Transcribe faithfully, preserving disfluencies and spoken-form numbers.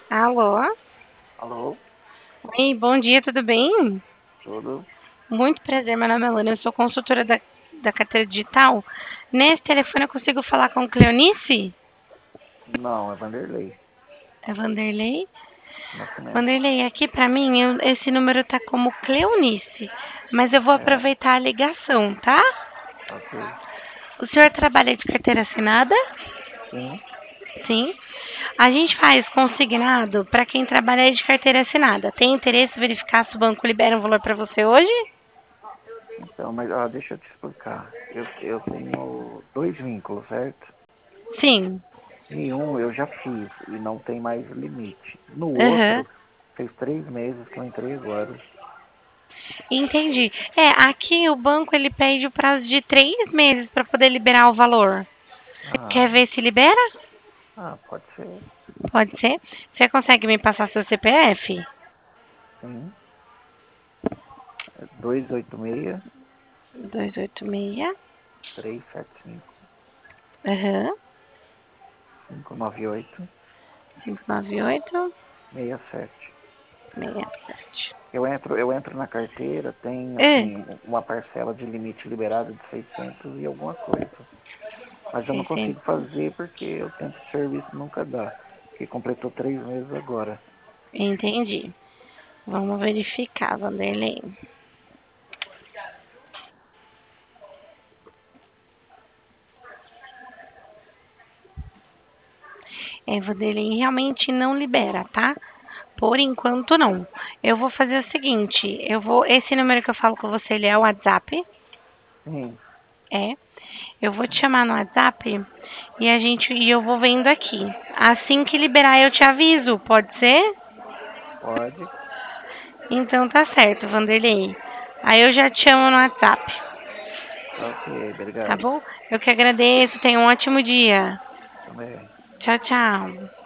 Alô? Alô, Oi, bom dia, tudo bem? tudo? Muito prazer, meu nome é Luana, eu sou consultora da, da carteira digital. Nesse telefone eu consigo falar com Cleonice? Não, é Vanderlei É Vanderlei? Nascimento. Vanderlei, aqui pra mim eu- esse número tá como Cleonice, mas eu vou É, aproveitar a ligação, tá? ok. O senhor trabalha de carteira assinada? Sim, Sim. A gente faz consignado para quem trabalha de carteira assinada. Tem interesse em verificar se o banco libera um valor para você hoje? então, mas ó, deixa eu te explicar. Eu, eu tenho dois vínculos, certo? Sim. E um eu já fiz e não tem mais limite. No Aham. outro, fez três meses que eu entrei agora. Entendi. É, aqui o banco ele pede o prazo de três meses para poder liberar o valor. Quer Ah, ver se libera? ah, pode ser. Pode ser. Você consegue me passar seu C P F? Sim. É dois oito seis, Dois oito seis. três sete cinco, Aham. cinco nove oito, Cinco nove oito seis sete. seis sete. Eu entro, eu entro na carteira, tem É, assim uma parcela de limite liberado de seiscentos e alguma coisa. Mas eu não consigo seiscentos. fazer porque o tempo de serviço nunca dá. Porque completou três meses agora. Entendi. Vamos verificar, Vanderlei. É, Vanderlei realmente não libera, tá? Por enquanto não. Eu vou fazer o seguinte, eu vou, esse número que eu falo com você, ele é o WhatsApp? Sim, É. Eu vou te chamar no WhatsApp e a gente e eu vou vendo aqui. Assim que liberar eu te aviso, pode ser? pode. Então tá certo, Vanderlei. Aí eu já te chamo no WhatsApp, Tá ok, tá obrigado. bom? Eu que agradeço, tenha um ótimo dia. Também. Tchau, tchau.